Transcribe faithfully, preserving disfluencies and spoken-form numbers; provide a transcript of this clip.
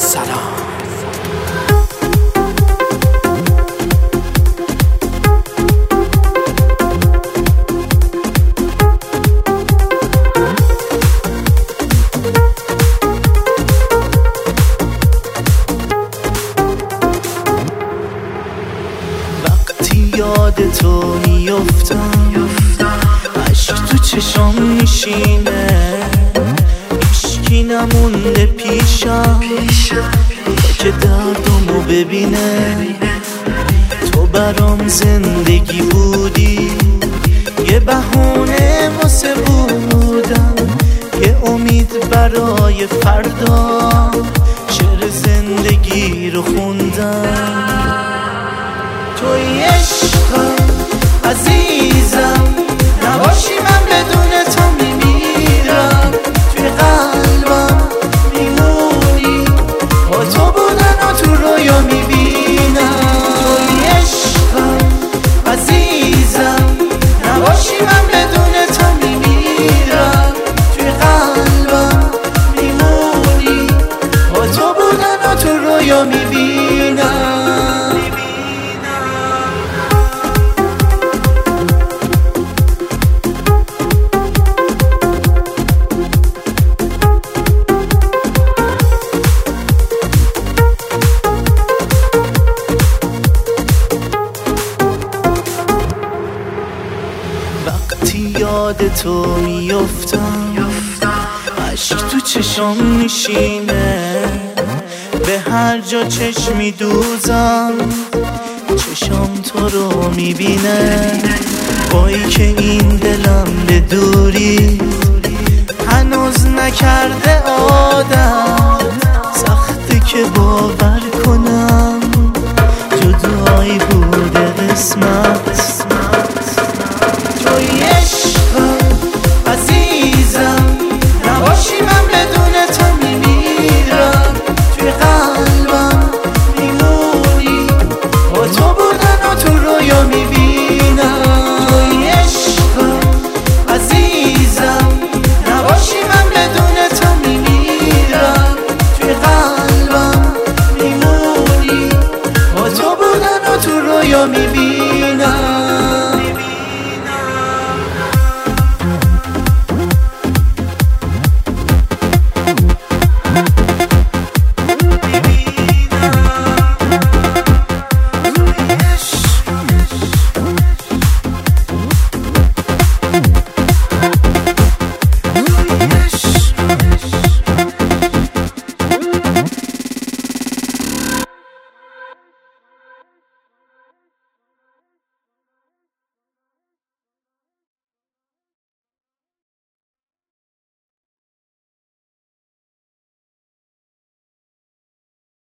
سلام. وقتی یاد تو میفتم عشق تو چشام میشینه، هیچکی نمونده پیشم که دردمو ببینه. تو برام زندگی بودی، یه بهونه واسه بودم، یه امید برای فردا. شعر زندگی رو خوندم. توی عشقم عزیزم، نباشی من بدون تو میمیرم. توی قلبم میمونی، با تو بودن و تو رویا میبینم. توی عشقم عزیزم، نباشی من بدون تو میمیرم. توی قلبم میمونی، با تو بودن و تو رویا میبینم. وقتی یاد تو میفتم عشق تو چشام میشینه، به هر جا چشم میدوزم چشام تو رو میبینه. بایی که این دلم به دوری هنوز نکرده عادت، سخته که باور کنم